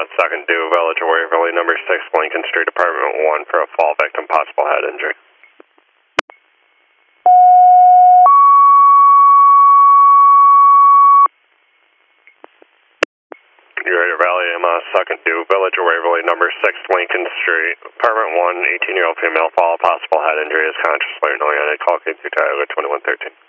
second due, Village of Waverly, number 6, Lincoln Street, apartment 1 for a fall victim, possible head injury. Greater Valley, second due, Village of Waverly, number 6, Lincoln Street, apartment 1, 18-year-old female, fall, possible head injury is conscious, later known call King Cuyahoga 2113.